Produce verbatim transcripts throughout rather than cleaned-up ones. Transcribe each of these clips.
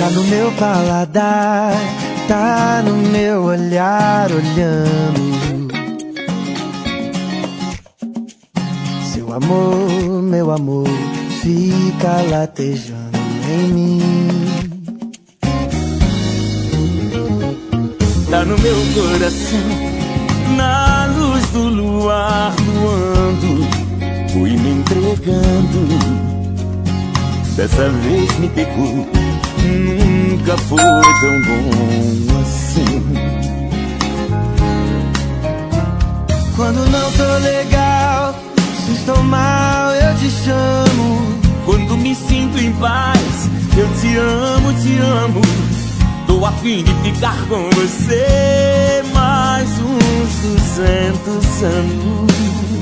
Tá no meu paladar, tá no meu olhar olhando. Seu amor, meu amor, fica latejando em mim. Tá no meu coração, na luz do luar voando, fui me entregando. Dessa vez me pegou, nunca foi tão bom assim. Quando não tô legal, se estou mal eu te chamo. Quando me sinto em paz, eu te amo, te amo. Tô a fim de ficar com você mais uns duzentos anos.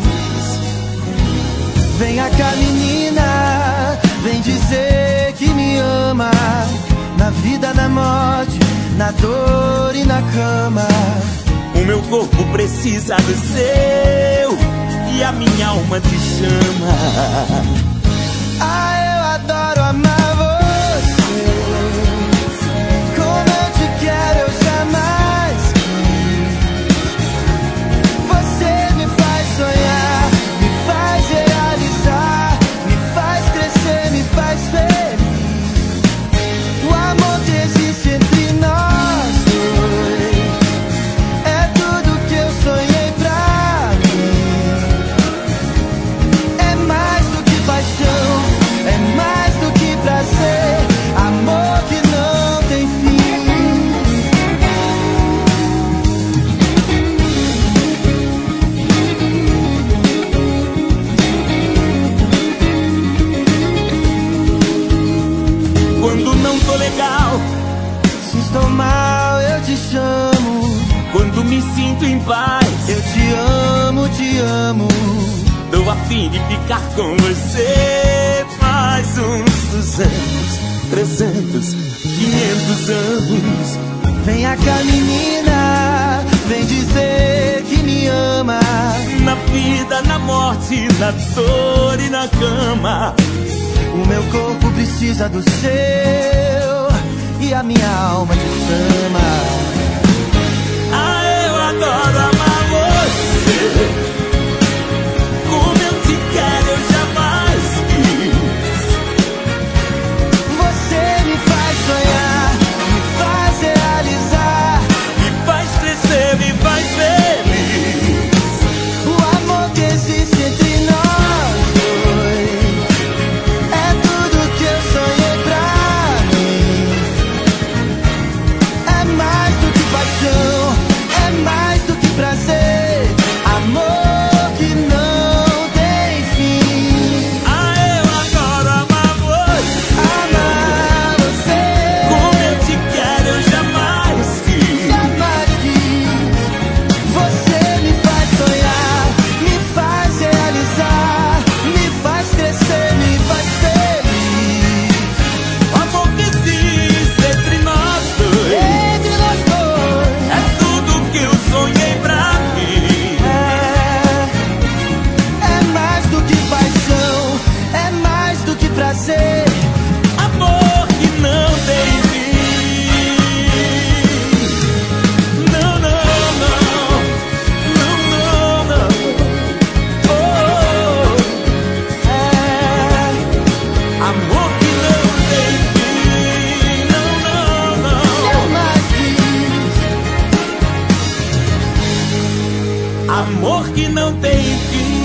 Vem cá, menina, vem dizer que me ama. Na vida, na morte, na dor e na cama. O meu corpo precisa do seu e a minha alma te chama. Ah, eu adoro amar você. Como eu te quero, eu jamais quis. Você me faz sonhar, me faz realizar, me faz crescer, me faz feliz. O amor que existe entre nós dois é tudo que eu sonhei pra mim. É mais do que paixão, é mais do que prazer, amor que não tem fim. Quando não tô legal, se estou mal eu te chamo. Quando me sinto em paz, eu te amo, te amo. Tô a fim de ficar com você mais uns duzentos, trezentos, quinhentos anos. Vem cá, menina, vem dizer que me ama. Na vida, na morte, na dor e na cama. O meu corpo precisa do seu e a minha alma te chama. Ah, eu adoro amar você. Como eu te quero, eu jamais quis. Você me faz sonhar, me faz realizar, me faz crescer, me faz feliz. O amor que existe entre nós dois é tudo que eu sonhei pra mim. É mais do que paixão, é mais do que prazer, amor que não tem fim. Ah, eu adoro amar você. Amar você. Como eu te quero, eu jamais quis. Jamais quis. Você me faz sonhar, me faz realizar, me faz crescer, me faz feliz. O amor que existe entre nós dois, entre nós dois, é tudo que eu sonhei pra mim. É, é mais do que paixão, é mais do que prazer, amor que não tem fim. Não, não, não, não, não, não. Oh, é amor que não tem fim. Não, não, não. Jamais quis. Amor que não tem fim.